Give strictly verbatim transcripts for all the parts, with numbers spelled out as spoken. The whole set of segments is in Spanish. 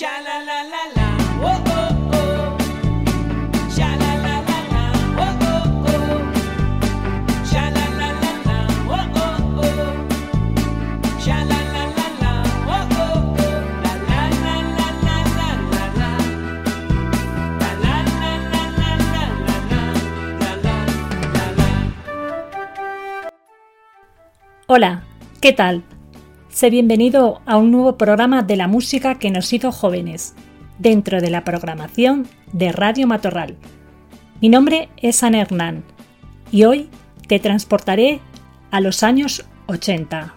Hola, ¿qué tal? Sé bienvenido a un nuevo programa de la música que nos hizo jóvenes, dentro de la programación de Radio Matorral. Mi nombre es Ana Hernán y hoy te transportaré a los años ochenta.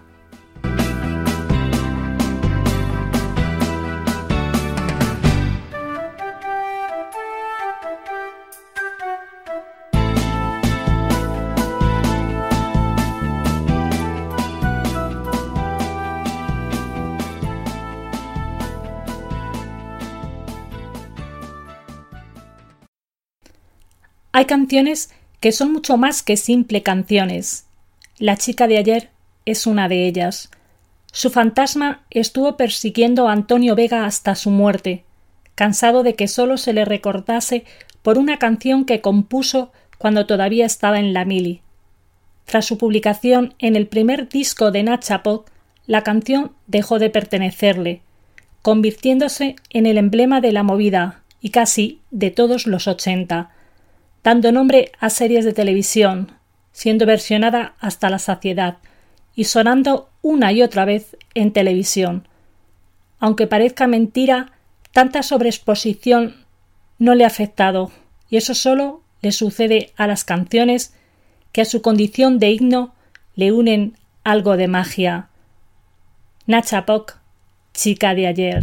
Hay canciones que son mucho más que simple canciones. La chica de ayer es una de ellas. Su fantasma estuvo persiguiendo a Antonio Vega hasta su muerte, cansado de que solo se le recordase por una canción que compuso cuando todavía estaba en la mili. Tras su publicación en el primer disco de Nacha Pop, la canción dejó de pertenecerle, convirtiéndose en el emblema de la movida y casi de todos los ochenta, dando nombre a series de televisión, siendo versionada hasta la saciedad y sonando una y otra vez en televisión. Aunque parezca mentira, tanta sobreexposición no le ha afectado, y eso solo le sucede a las canciones que a su condición de himno le unen algo de magia. Nacha Pop, chica de ayer.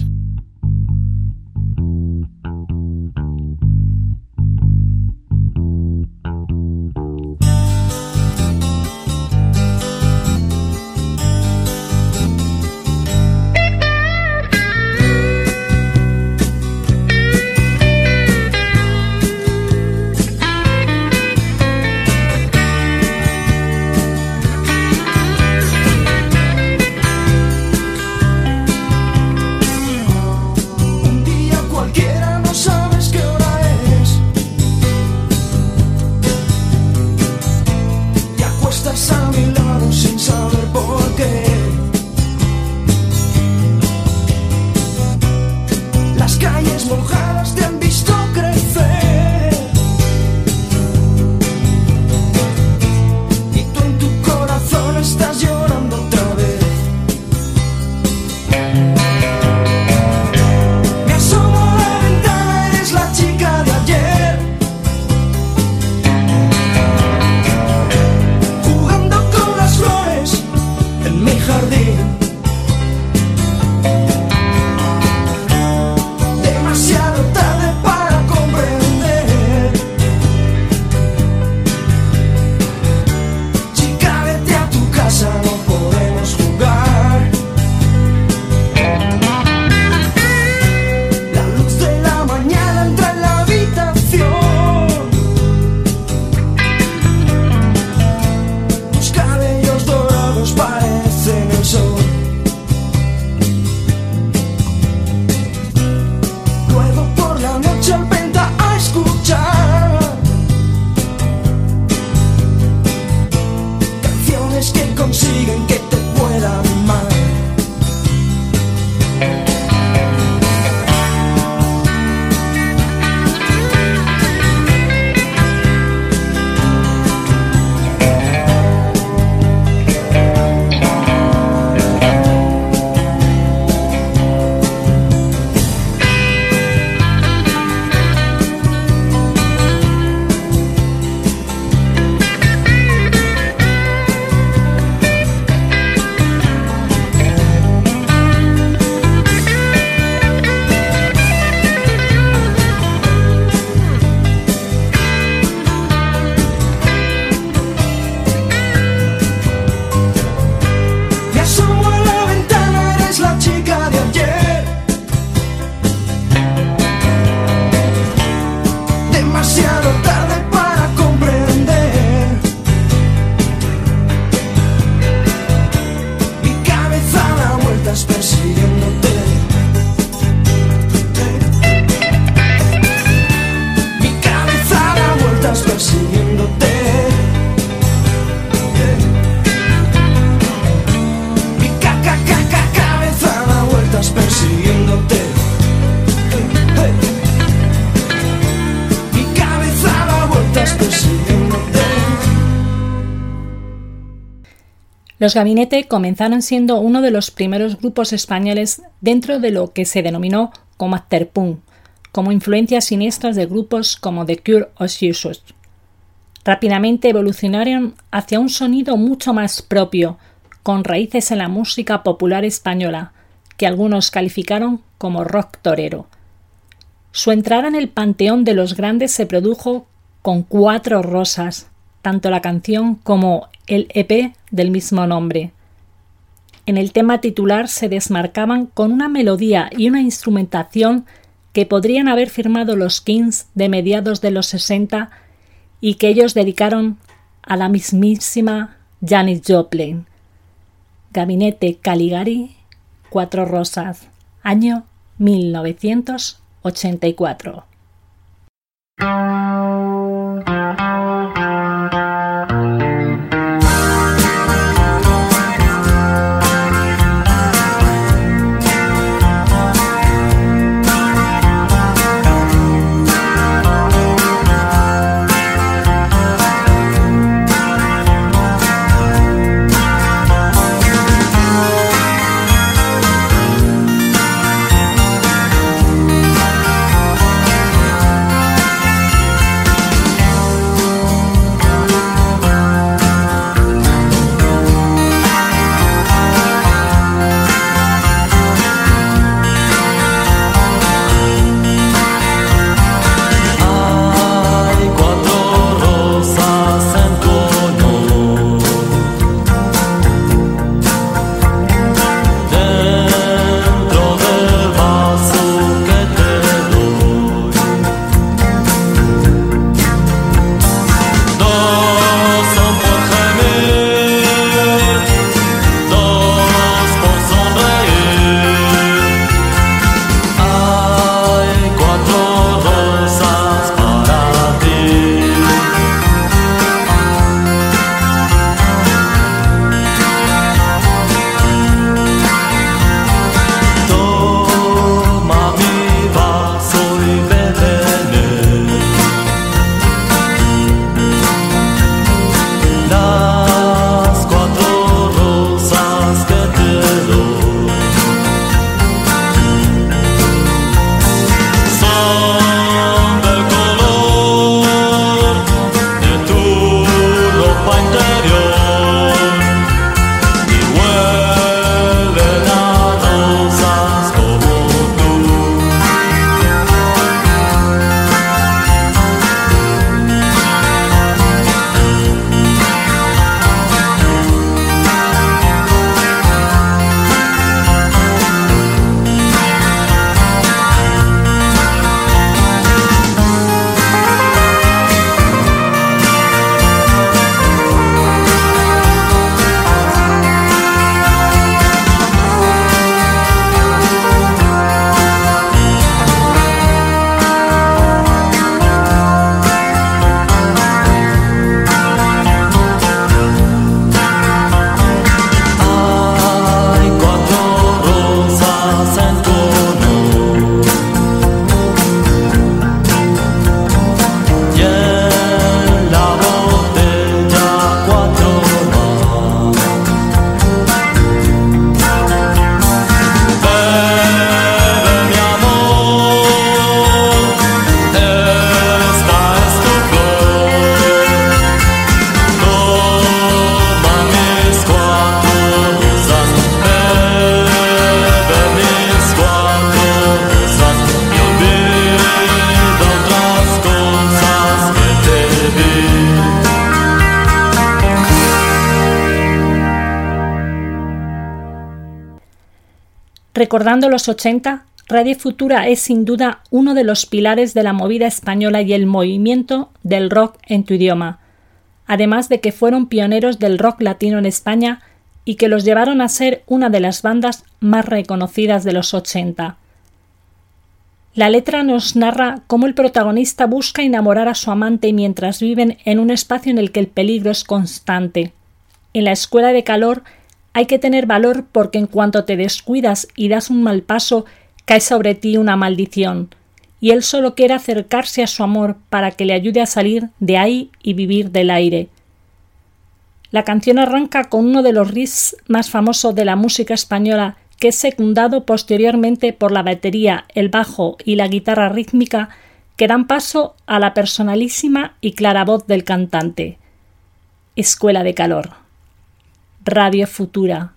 Los Gabinete comenzaron siendo uno de los primeros grupos españoles dentro de lo que se denominó como afterpunk, como influencias siniestras de grupos como The Cure o Jesus. Rápidamente evolucionaron hacia un sonido mucho más propio, con raíces en la música popular española, que algunos calificaron como rock torero. Su entrada en el panteón de los grandes se produjo con Cuatro Rosas, tanto la canción como el E P del mismo nombre. En el tema titular se desmarcaban con una melodía y una instrumentación que podrían haber firmado los Kings de mediados de los sesenta y que ellos dedicaron a la mismísima Janis Joplin. Gabinete Caligari, Cuatro Rosas, año mil novecientos ochenta y cuatro. Recordando los ochenta, Radio Futura es sin duda uno de los pilares de la movida española y el movimiento del rock en tu idioma, además de que fueron pioneros del rock latino en España y que los llevaron a ser una de las bandas más reconocidas de los ochenta. La letra nos narra cómo el protagonista busca enamorar a su amante mientras viven en un espacio en el que el peligro es constante. En la escuela de calor hay que tener valor porque en cuanto te descuidas y das un mal paso, cae sobre ti una maldición, y él solo quiere acercarse a su amor para que le ayude a salir de ahí y vivir del aire. La canción arranca con uno de los riffs más famosos de la música española, que es secundado posteriormente por la batería, el bajo y la guitarra rítmica, que dan paso a la personalísima y clara voz del cantante. Escuela de Calor. Radio Futura.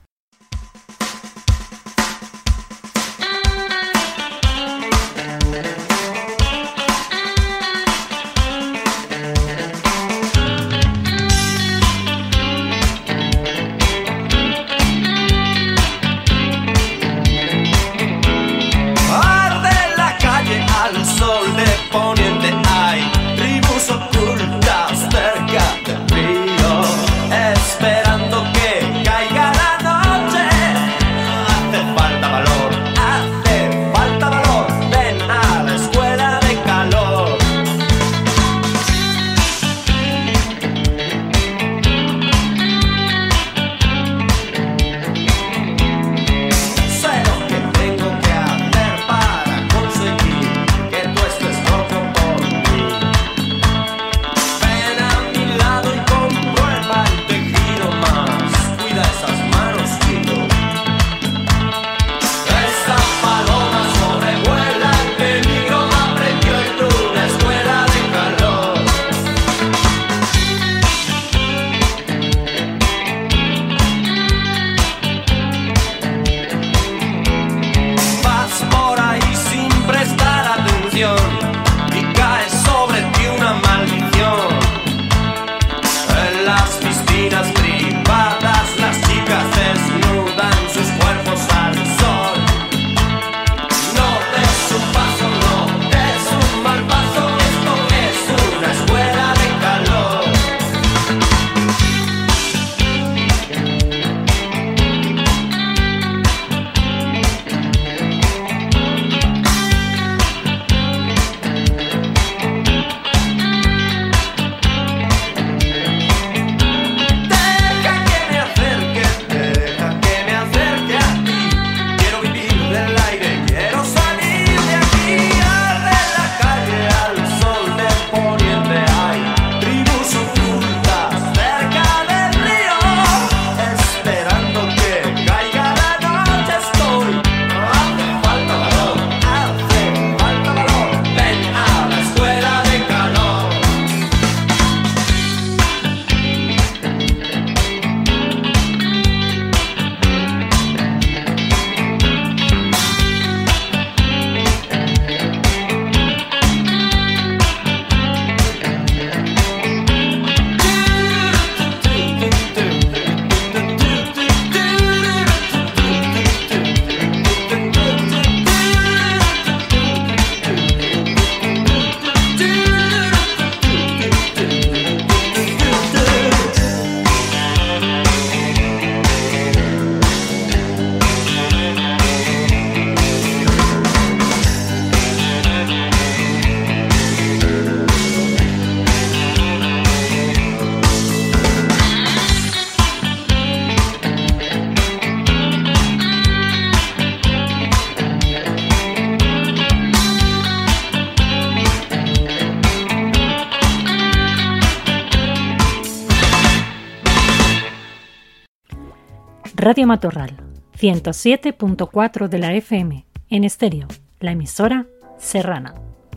Radio Matorral, ciento siete punto cuatro de la F M, en estéreo, la emisora serrana.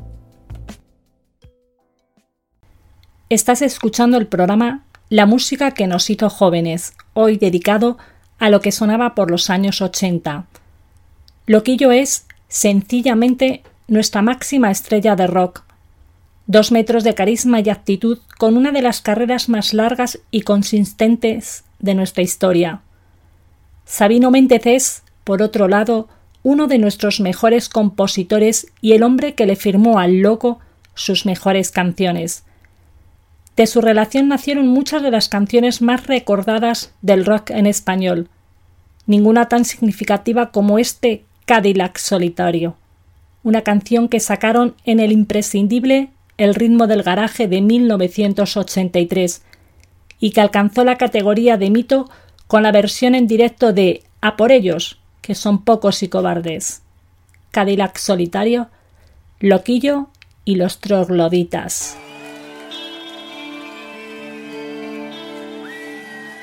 Estás escuchando el programa La música que nos hizo jóvenes, hoy dedicado a lo que sonaba por los años ochenta. Loquillo es, sencillamente, nuestra máxima estrella de rock. Dos metros de carisma y actitud con una de las carreras más largas y consistentes de nuestra historia. Sabino Méndez es, por otro lado, uno de nuestros mejores compositores y el hombre que le firmó al loco sus mejores canciones. De su relación nacieron muchas de las canciones más recordadas del rock en español, ninguna tan significativa como este Cadillac Solitario, una canción que sacaron en el imprescindible El ritmo del garaje de mil novecientos ochenta y tres y que alcanzó la categoría de mito con la versión en directo de A por ellos, que son pocos y cobardes. Cadillac Solitario, Loquillo y los Trogloditas.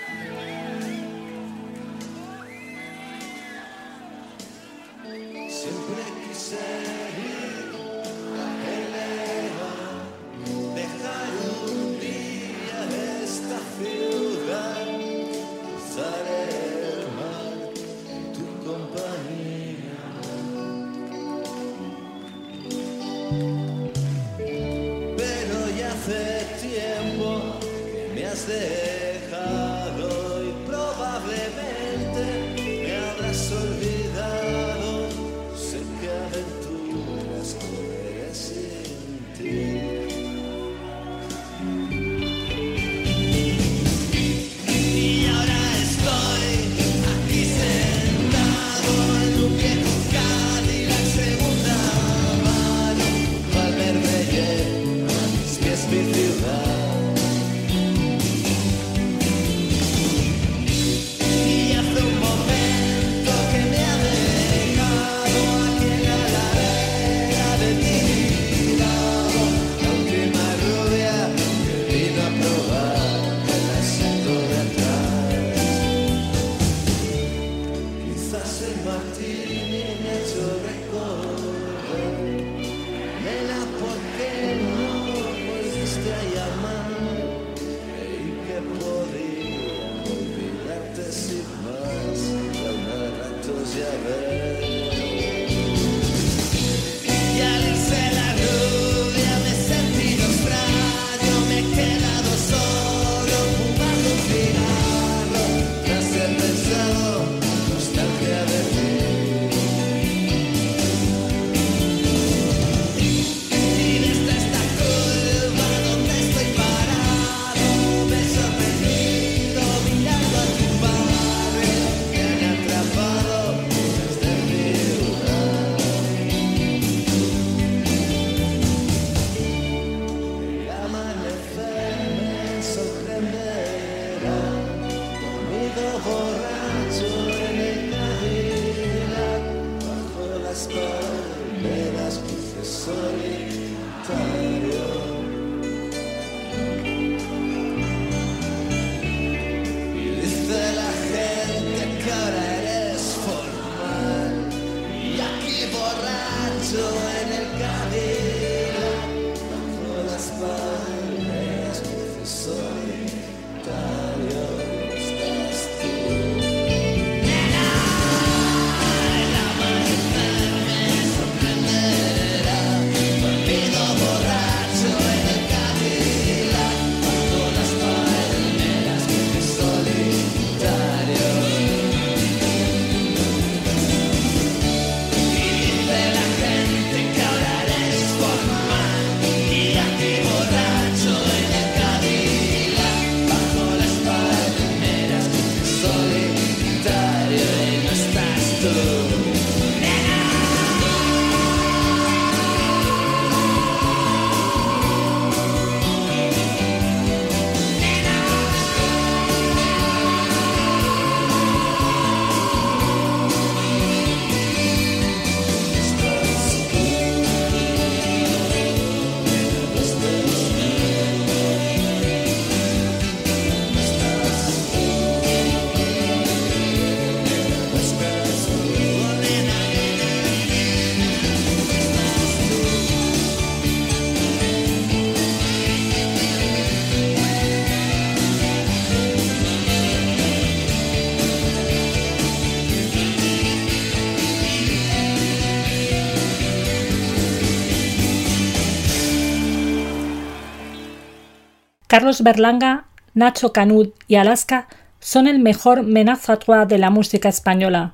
Carlos Berlanga, Nacho Canut y Alaska son el mejor ménage à trois de la música española.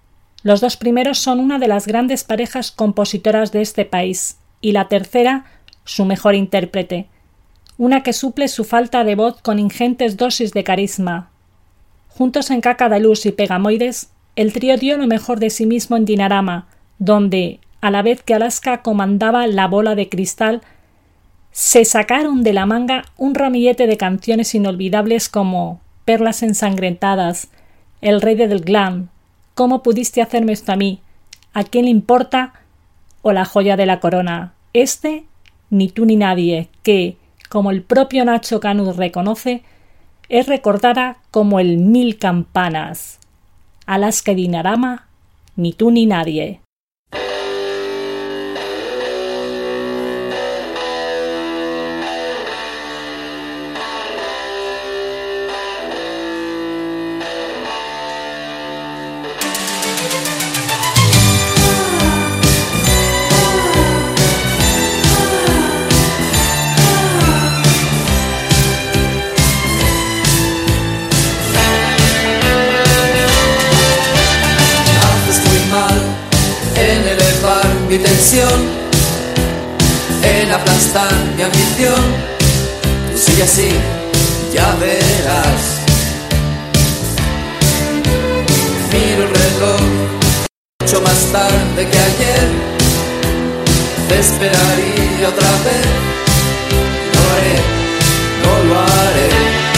Los dos primeros son una de las grandes parejas compositoras de este país y la tercera, su mejor intérprete, una que suple su falta de voz con ingentes dosis de carisma. Juntos en Caca de Luz y Pegamoides, el trío dio lo mejor de sí mismo en Dinarama, donde, a la vez que Alaska comandaba la bola de cristal, se sacaron de la manga un ramillete de canciones inolvidables como Perlas ensangrentadas, El rey del glam, ¿Cómo pudiste hacerme esto a mí?, ¿A quién le importa?, o La joya de la corona. Este, Ni tú ni nadie, que, como el propio Nacho Canut reconoce, es recordada como el Mil campanas. Alaska y Dinarama, Ni tú ni nadie. Mi tensión en aplastar mi ambición. Tú sigue así, ya verás. Miro el reloj, mucho más tarde que ayer. Te esperaría otra vez. No lo haré, no lo haré.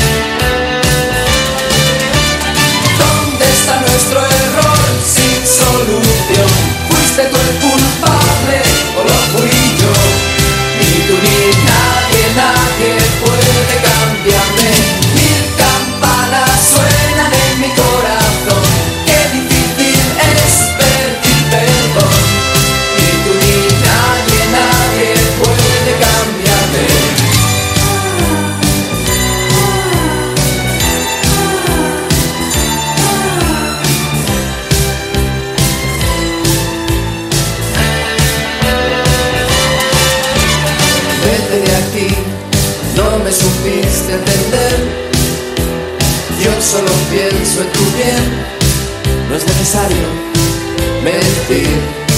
¿Dónde está nuestro error sin solución? ¿Fuiste tú el culpable o lo fui yo? Ni tú ni nadie, nadie puede cambiarme. Mil campanas suenan en mi corazón. Qué difícil es pedir perdón. Ni tú ni nadie, nadie puede cambiarme. De aquí no me supiste entender. Yo solo pienso en tu bien. No es necesario mentir.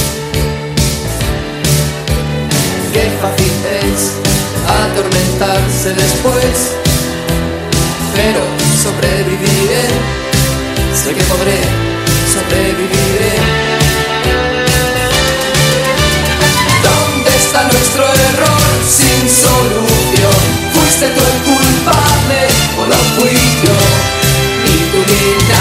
Qué fácil es atormentarse después, pero sobreviviré. Sé que podré, sobreviviré. ¿Dónde está nuestro error sin solución? ¿Fuiste tú el culpable o lo fui yo? Ni tú ni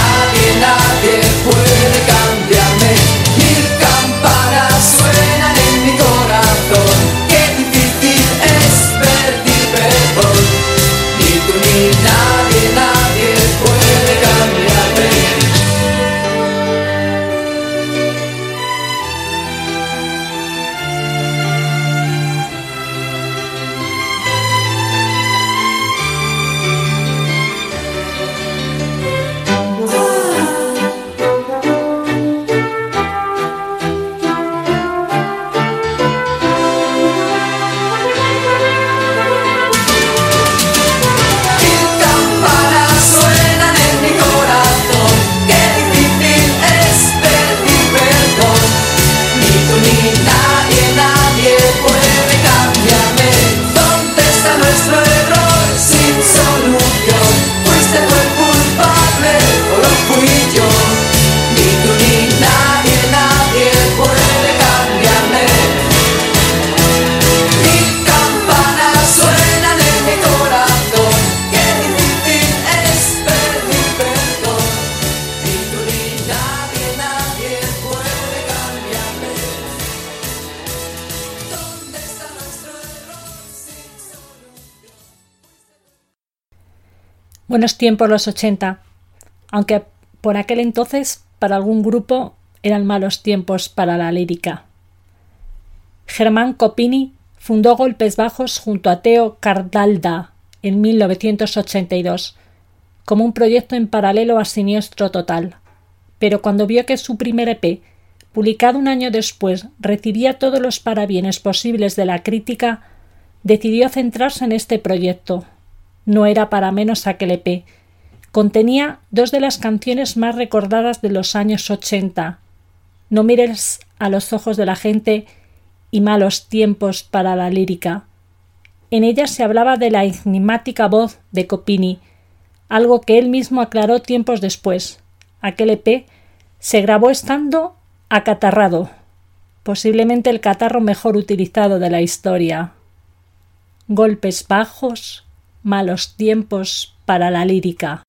Buenos tiempos los ochenta, aunque por aquel entonces para algún grupo eran malos tiempos para la lírica. Germán Copini fundó Golpes Bajos junto a Teo Cardalda en mil novecientos ochenta y dos, como un proyecto en paralelo a Siniestro Total, pero cuando vio que su primer E P, publicado un año después, recibía todos los parabienes posibles de la crítica, decidió centrarse en este proyecto. No era para menos aquel E P. Contenía dos de las canciones más recordadas de los años ochenta, No mires a los ojos de la gente y Malos tiempos para la lírica. En ella se hablaba de la enigmática voz de Copini, algo que él mismo aclaró tiempos después. Aquel E P se grabó estando acatarrado, posiblemente el catarro mejor utilizado de la historia. Golpes bajos, malos tiempos para la lírica.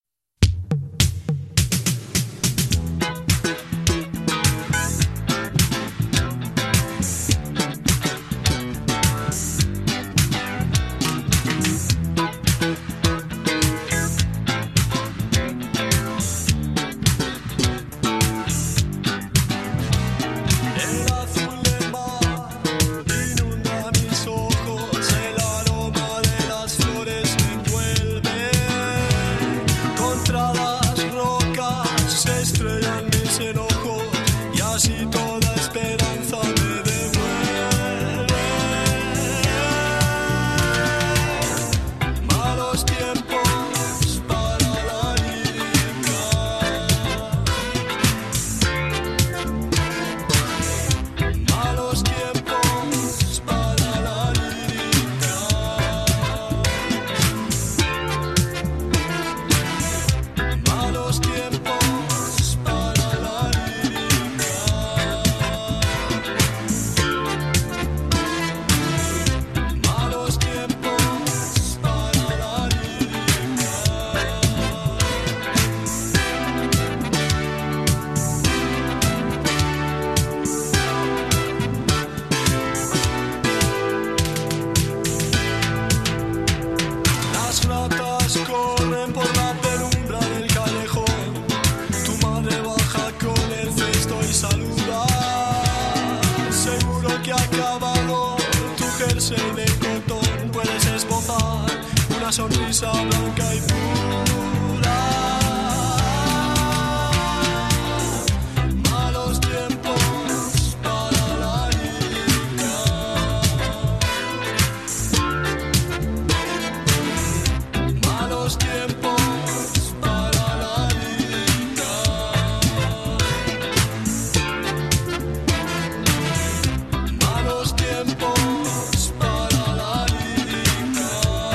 Sonrisa blanca y pura. Malos tiempos para la lírica. Malos tiempos para la lírica. Malos tiempos para la lírica.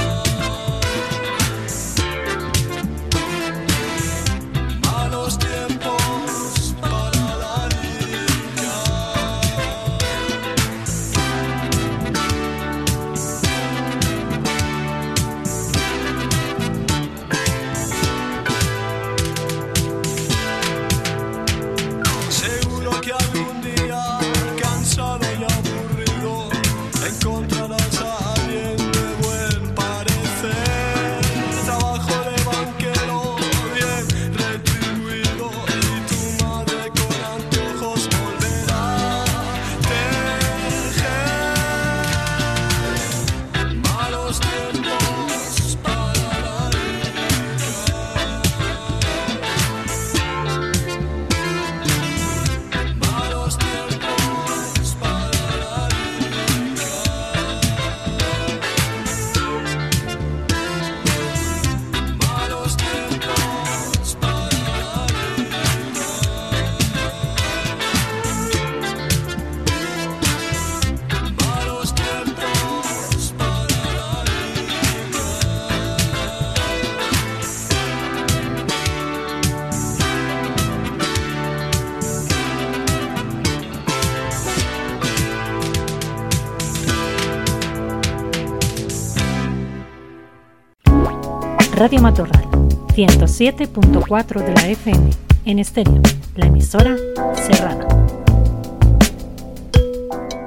Radio Matorral, ciento siete punto cuatro de la F M, en estéreo, la emisora serrana.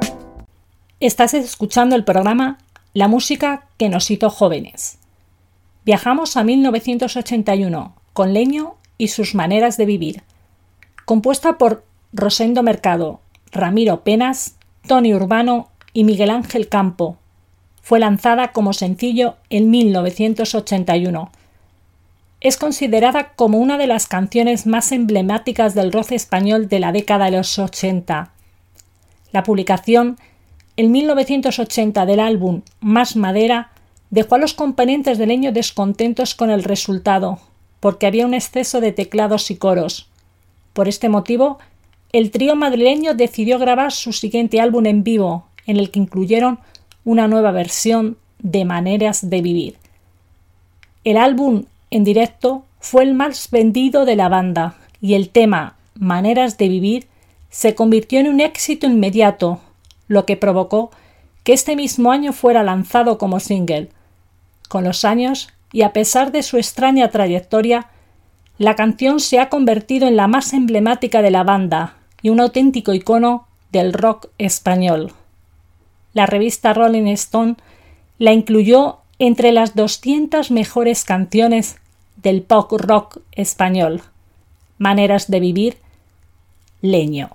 Estás escuchando el programa La música que nos hizo jóvenes. viajamos a mil novecientos ochenta y uno con Leño y sus maneras de vivir. Compuesta por Rosendo Mercado, Ramiro Penas, Tony Urbano y Miguel Ángel Campo. Fue lanzada como sencillo en mil novecientos ochenta y uno. Es considerada como una de las canciones más emblemáticas del rock español de la década de los ochenta. La publicación en mil novecientos ochenta del álbum Más Madera dejó a los componentes de Leño descontentos con el resultado, porque había un exceso de teclados y coros. Por este motivo, el trío madrileño decidió grabar su siguiente álbum en vivo, en el que incluyeron una nueva versión de Maneras de Vivir. El álbum en directo fue el más vendido de la banda y el tema Maneras de Vivir se convirtió en un éxito inmediato, lo que provocó que este mismo año fuera lanzado como single. Con los años, y a pesar de su extraña trayectoria, la canción se ha convertido en la más emblemática de la banda y un auténtico icono del rock español. La revista Rolling Stone la incluyó entre las doscientas mejores canciones del pop rock español. Maneras de Vivir, Leño.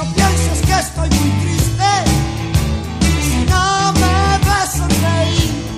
Estoy muy triste si no me ves sonreír.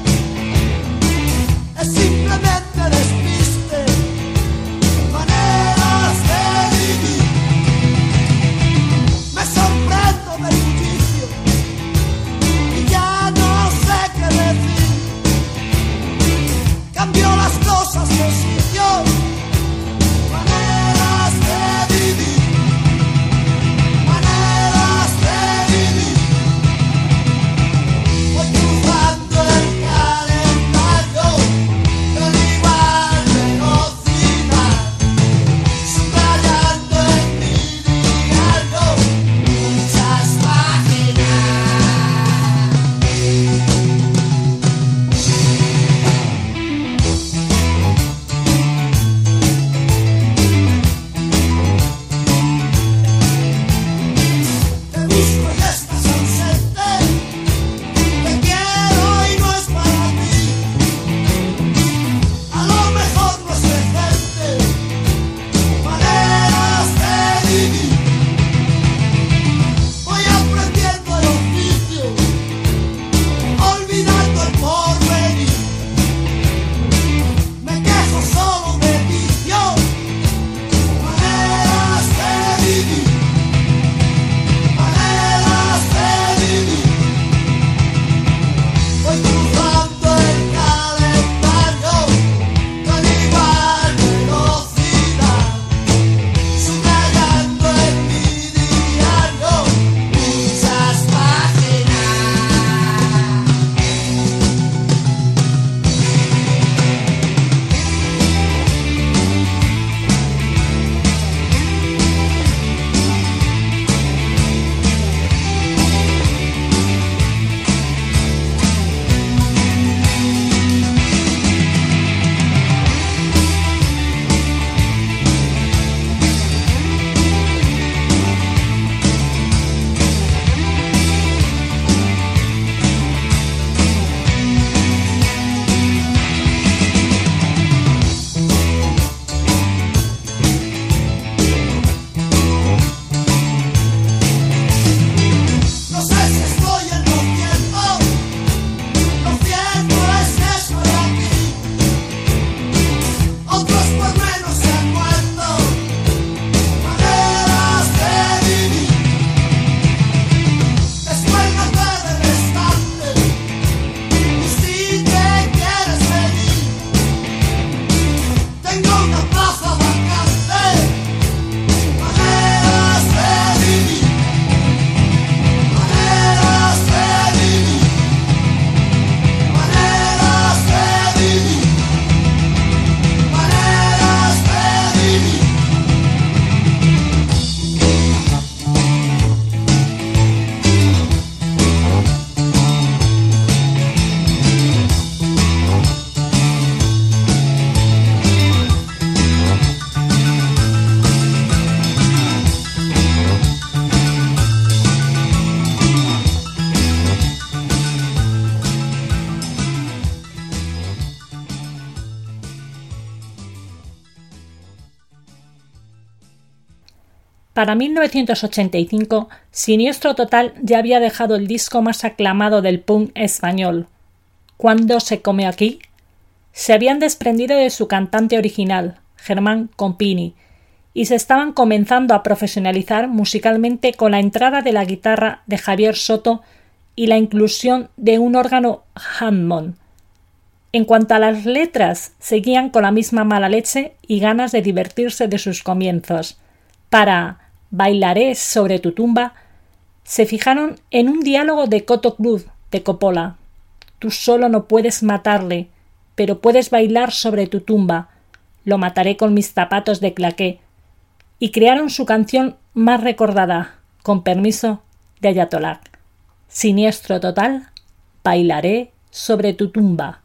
Para mil novecientos ochenta y cinco, Siniestro Total ya había dejado el disco más aclamado del punk español. ¿Cuándo se come aquí? Se habían desprendido de su cantante original, Germán Compini, y se estaban comenzando a profesionalizar musicalmente con la entrada de la guitarra de Javier Soto y la inclusión de un órgano Hammond. En cuanto a las letras, seguían con la misma mala leche y ganas de divertirse de sus comienzos. Para Bailaré sobre tu tumba, se fijaron en un diálogo de Coto Cruz de Coppola. Tú solo no puedes matarle, pero puedes bailar sobre tu tumba. Lo mataré con mis zapatos de claqué. Y crearon su canción más recordada, con permiso de Ayatollah. Siniestro Total, Bailaré sobre tu tumba.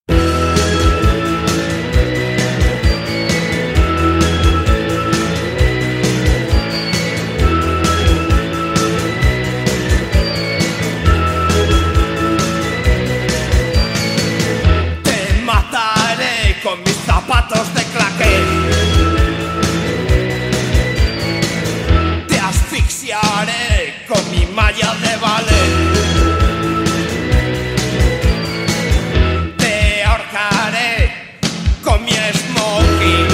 Con mis zapatos de claqué te asfixiaré con mi malla de ballet, te ahorcaré con mi smoking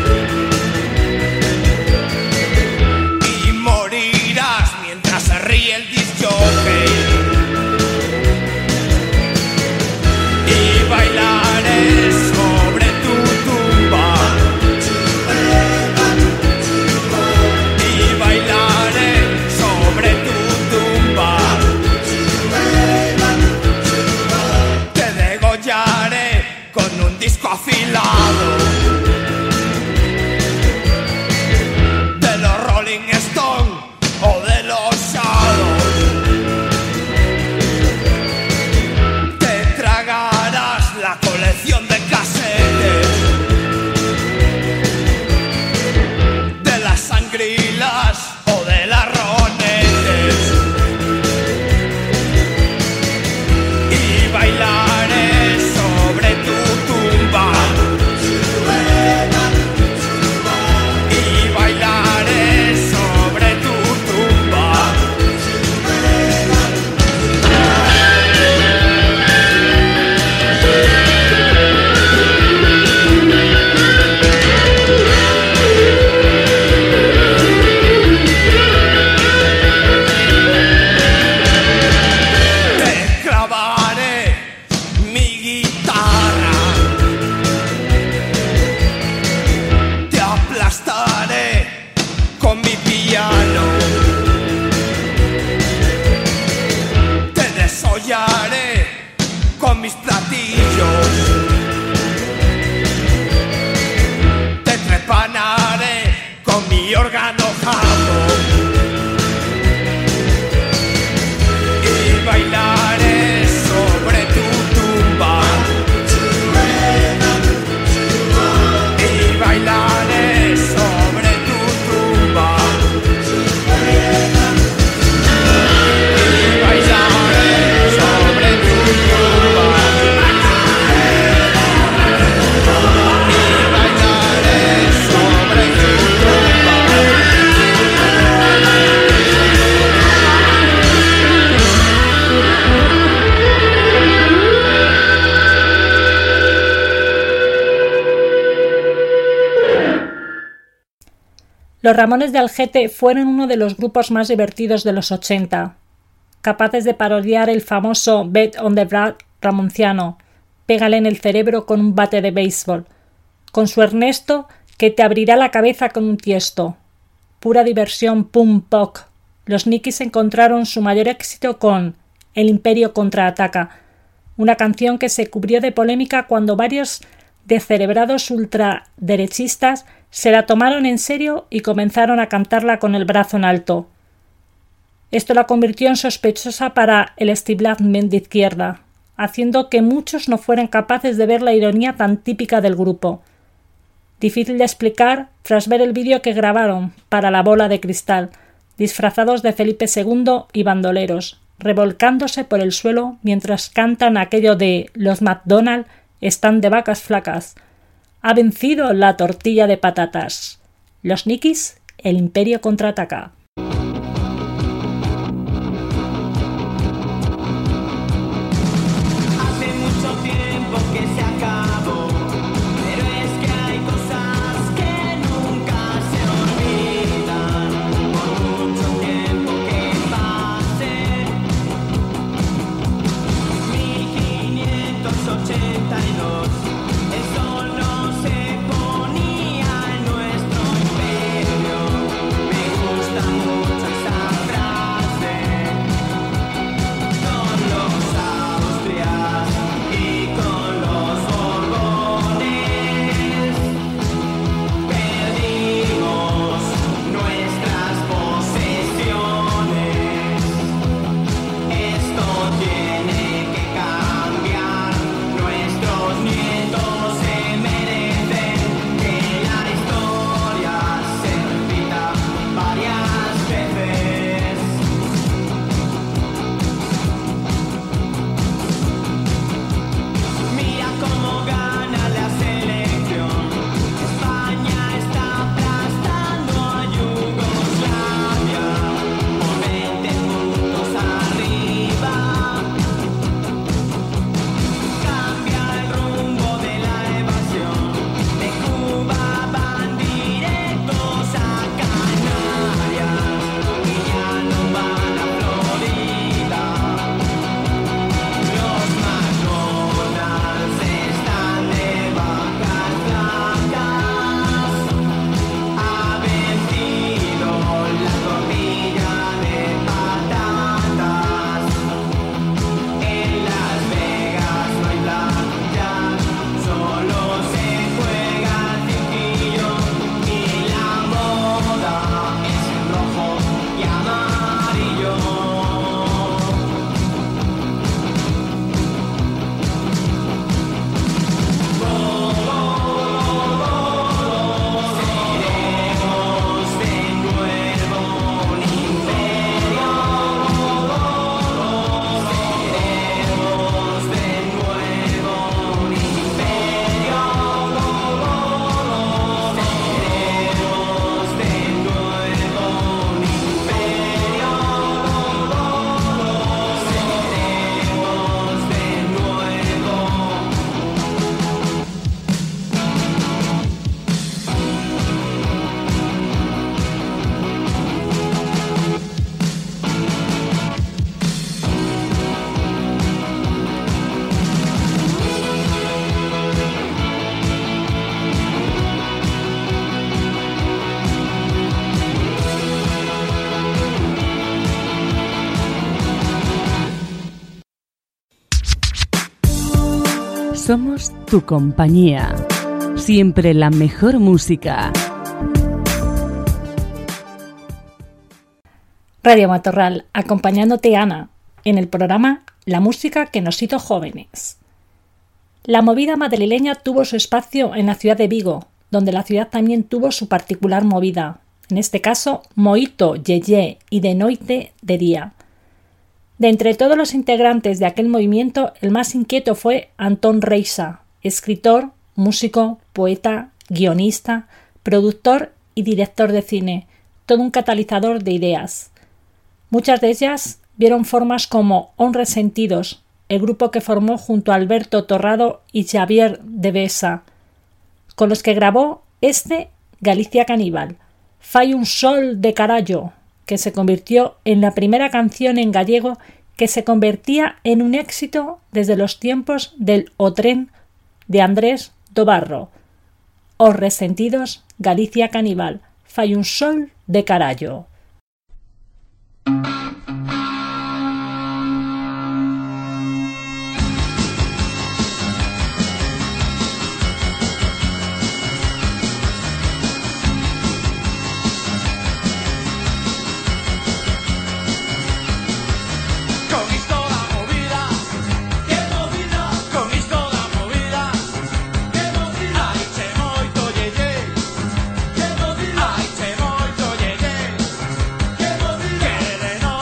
y morirás mientras se ríe el disc jockey y bailaré sobre disco afilado de los Rolling Stones o de los Shadows. Te tragarás la colección de casetes de las Sangrilas o de las Ronettes y bailaré sobre tu y bailaré sobre tu tumba. Te clavaré mi guitarra, aplastaré con mi piano, te desollaré con mis platillos, te trepanaré con mi órgano Hammond y bailaré sobre tu tumba y bailaré sobre tu tumba y bailaré sobre tu tumba y bailaré sobre tu tumba. Los Ramones de Algete fueron uno de los grupos más divertidos de los ochenta, capaces de parodiar el famoso Bet on the Brat ramonciano, pégale en el cerebro con un bate de béisbol, con su Ernesto que te abrirá la cabeza con un tiesto. Pura diversión pum poc. Los Nikis encontraron su mayor éxito con El Imperio contraataca, una canción que se cubrió de polémica cuando varios descerebrados ultraderechistas se la tomaron en serio y comenzaron a cantarla con el brazo en alto. Esto la convirtió en sospechosa para el establishment de izquierda, haciendo que muchos no fueran capaces de ver la ironía tan típica del grupo. Difícil de explicar tras ver el vídeo que grabaron para La Bola de Cristal, disfrazados de Felipe segundo y bandoleros, revolcándose por el suelo mientras cantan aquello de «Los McDonald están de vacas flacas». Ha vencido la tortilla de patatas. Los Nikis El Imperio contraataca. Somos tu compañía. Siempre la mejor música. Radio Matorral, acompañándote Ana, en el programa La música que nos hizo jóvenes. La movida madrileña tuvo su espacio en la ciudad de Vigo, donde la ciudad también tuvo su particular movida, en este caso Moito Yeye y de noite de día. De entre todos los integrantes de aquel movimiento, el más inquieto fue Antón Reixa, escritor, músico, poeta, guionista, productor y director de cine, todo un catalizador de ideas. Muchas de ellas vieron formas como On Resentidos, el grupo que formó junto a Alberto Torrado y Xavier de Besa, con los que grabó este Galicia Caníbal, Fai un sol de carallo, que se convirtió en la primera canción en gallego que se convertía en un éxito desde los tiempos del O Tren de Andrés do Barro. Os Resentidos, Galicia Caníbal, Fai un sol de carallo. Que de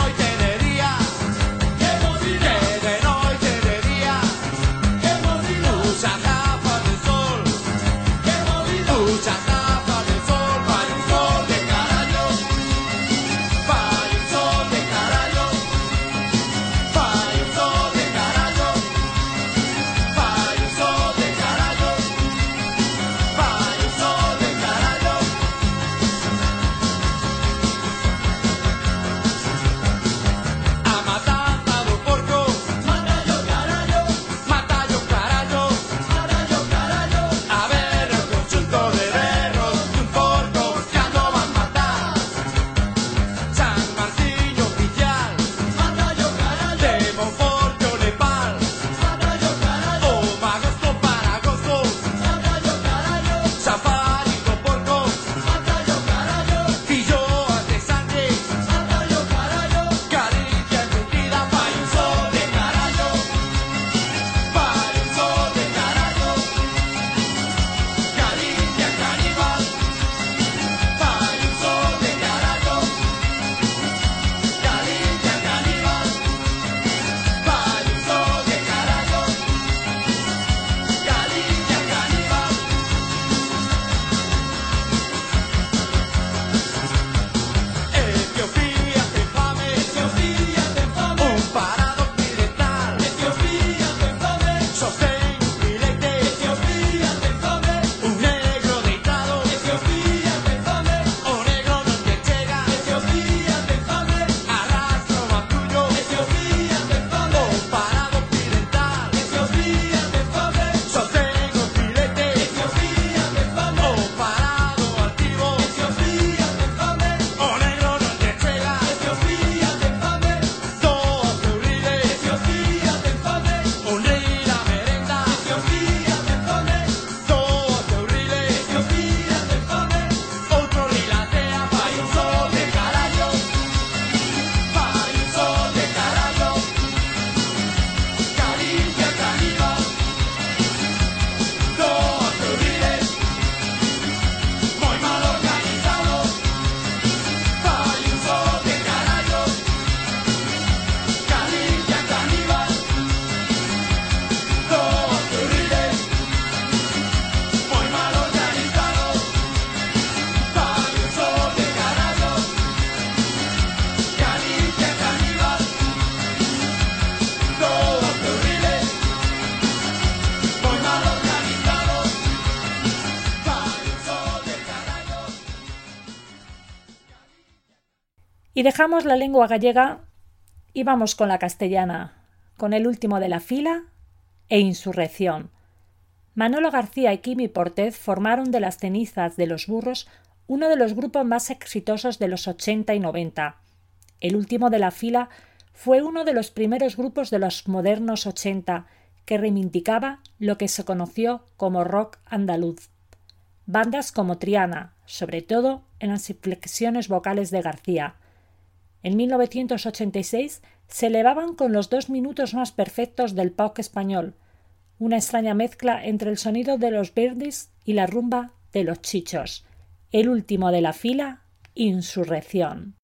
Y dejamos la lengua gallega y vamos con la castellana, con El último de la fila e Insurrección. Manolo García y Quimi Portez formaron de las cenizas de Los Burros uno de los grupos más exitosos de los ochenta y noventa. El último de la fila fue uno de los primeros grupos de los modernos ochenta que reivindicaba lo que se conoció como rock andaluz. Bandas como Triana, sobre todo en las inflexiones vocales de García. En mil novecientos ochenta y seis se elevaban con los dos minutos más perfectos del pop español, una extraña mezcla entre el sonido de los Birdies y la rumba de los Chichos. El último de la fila, Insurrección.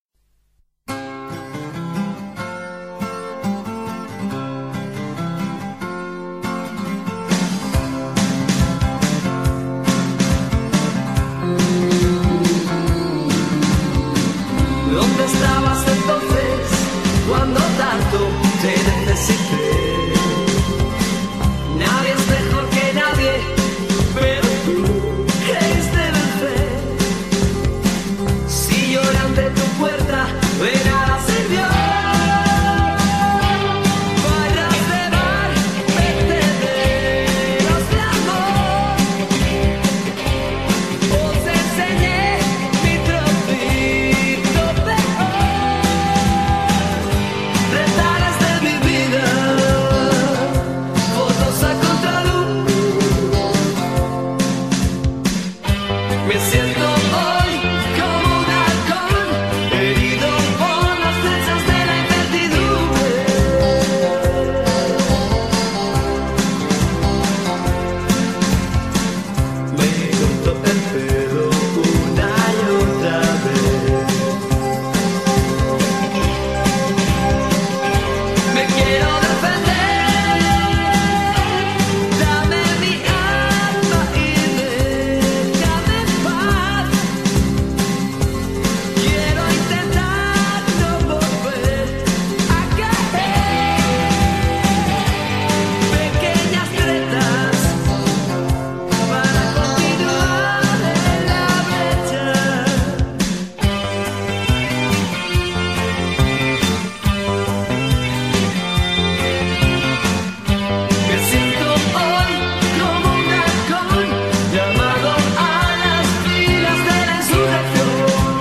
¿Dónde estabas entonces cuando tanto te necesité? Nadie es mejor que nadie, pero tú creíste vencer. Si lloré ante tu puerta, de nada sirvió. Barras de bar, vertederos de amor. Os enseñé mi trocito peor. Retaras de mi vida, fotos a contraluz. Me siento hoy como un halcón, herido por las flechas de la incertidumbre. Me cortó el pelo una y otra vez. Me quiero defender. Dame mi alma y déjame en paz. Quiero intentar no volver a caer. Pequeñas tretas para continuar en la brecha. Me siento hoy como un halcón llamado a las filas de la insurrección.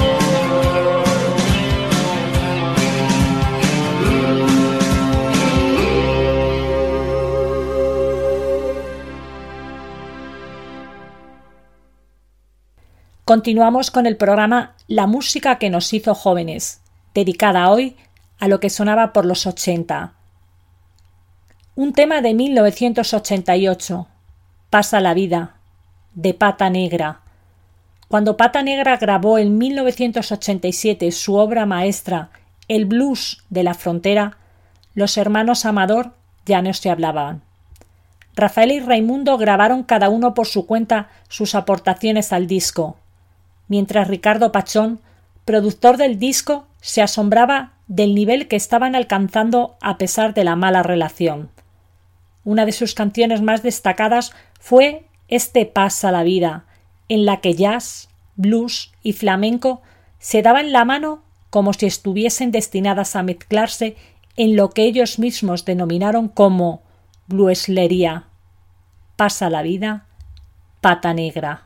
Continuamos con el programa La música que nos hizo jóvenes, dedicada hoy a lo que sonaba por los ochenta. Un tema de mil novecientos ochenta y ocho, Pasa la vida, de Pata Negra. Cuando Pata Negra grabó en mil novecientos ochenta y siete su obra maestra, El blues de la frontera, los hermanos Amador ya no se hablaban. Rafael y Raimundo grabaron cada uno por su cuenta sus aportaciones al disco, mientras Ricardo Pachón, productor del disco, se asombraba del nivel que estaban alcanzando a pesar de la mala relación. Una de sus canciones más destacadas fue este Pasa la vida, en la que jazz, blues y flamenco se daban la mano como si estuviesen destinadas a mezclarse en lo que ellos mismos denominaron como blueslería. Pasa la vida, Pata Negra.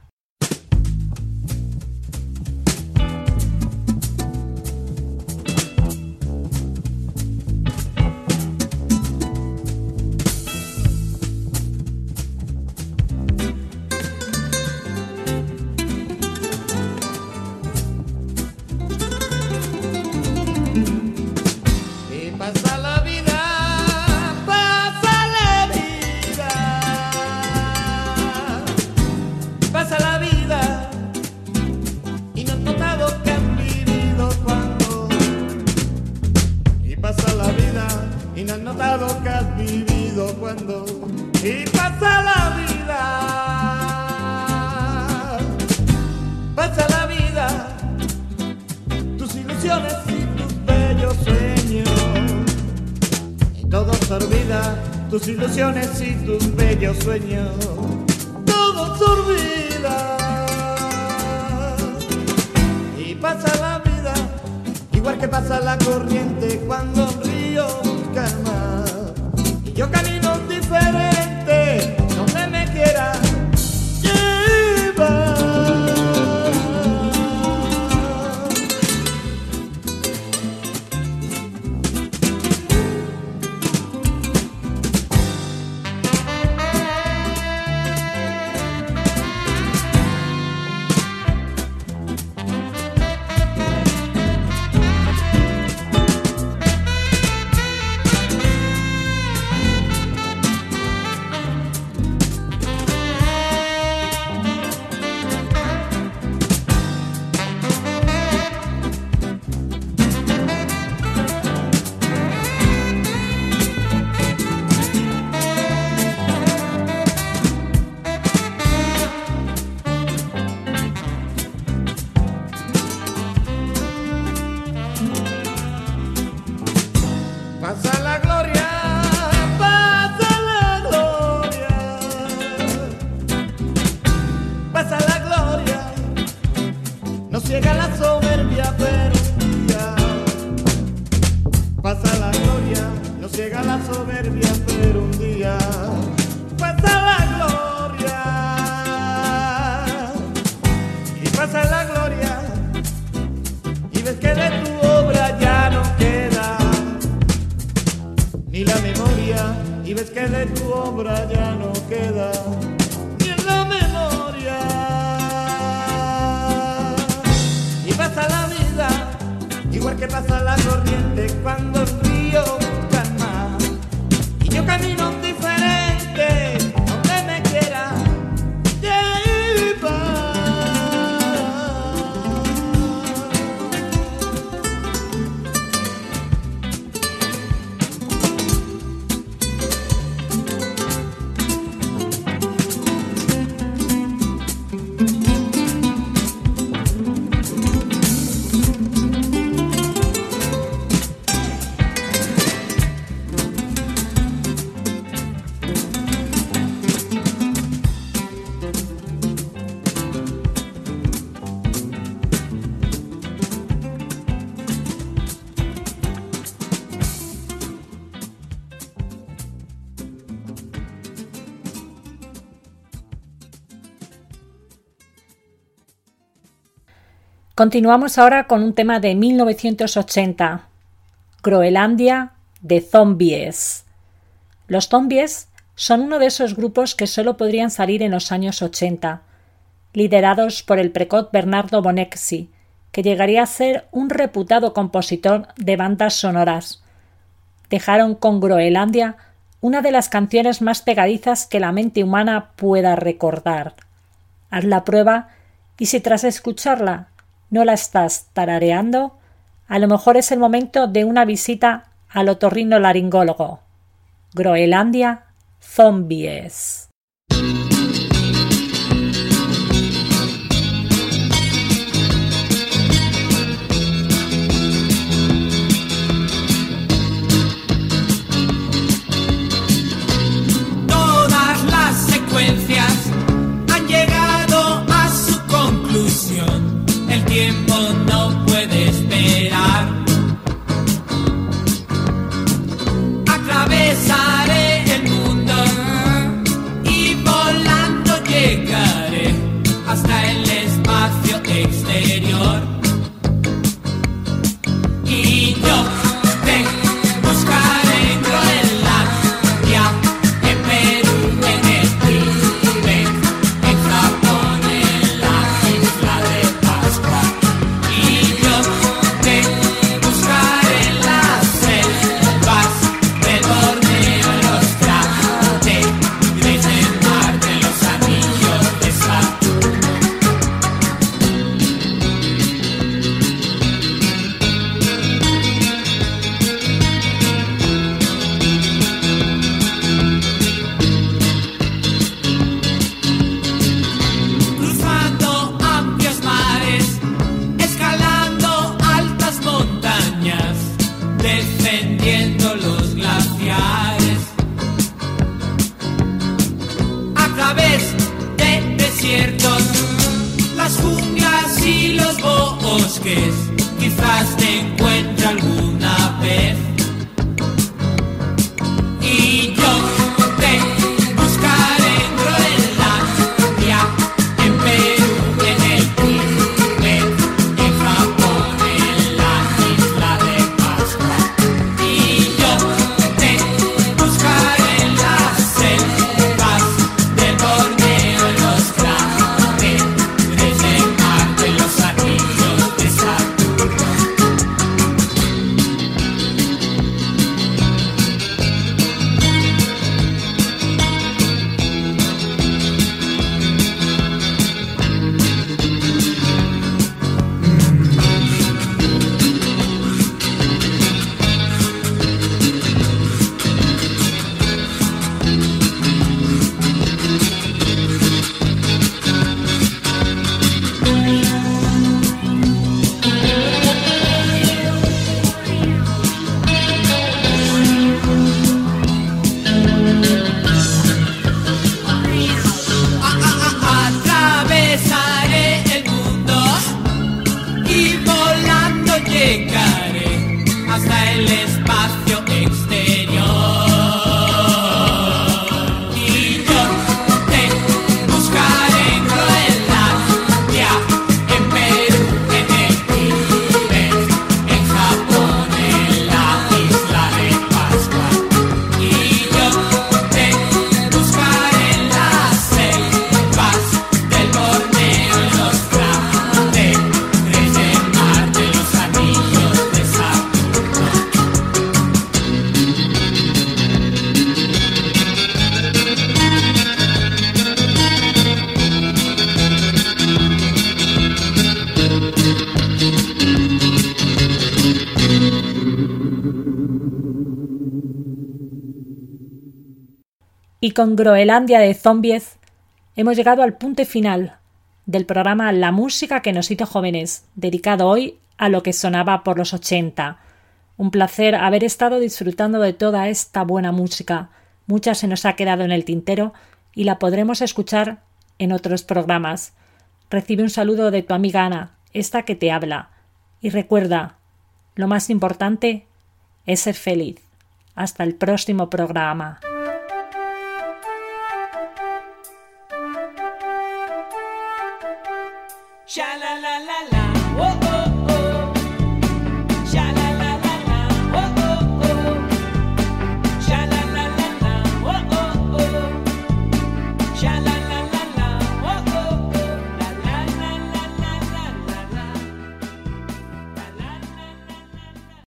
Y pasa la vida, pasa la vida, pasa la vida, y no has notado que han vivido cuando. Y pasa la vida, y no has notado que has vivido cuando. Y pasa la vida, pasa la vida, tus ilusiones y tus bellos sueños. Y todo se olvida, tus ilusiones y tus bellos sueños. Todo se olvida. Y pasa la vida, y igual que pasa la corriente cuando un río busca el mar. Y yo camino diferente donde me quiera llevar. Continuamos ahora con un tema de mil novecientos ochenta, Groenlandia de Zombies. Los Zombies son uno de esos grupos que solo podrían salir en los años ochenta, liderados por el precoz Bernardo Bonexi, que llegaría a ser un reputado compositor de bandas sonoras. Dejaron con Groenlandia una de las canciones más pegadizas que la mente humana pueda recordar. Haz la prueba y si tras escucharla no la estás tarareando, a lo mejor es el momento de una visita al otorrinolaringólogo. Groenlandia, Zombies. Todas las secuencias han llegado a su conclusión. El tiempo no puede esperar. Atravesaré el mundo Y con Groenlandia de Zombies hemos llegado al punto final del programa La música que nos hizo jóvenes, dedicado hoy a lo que sonaba por los ochenta. Un placer haber estado disfrutando de toda esta buena música. Mucha se nos ha quedado en el tintero y la podremos escuchar en otros programas. Recibe un saludo de tu amiga Ana, esta que te habla. Y recuerda, lo más importante es ser feliz. Hasta el próximo programa. Sha la la la la.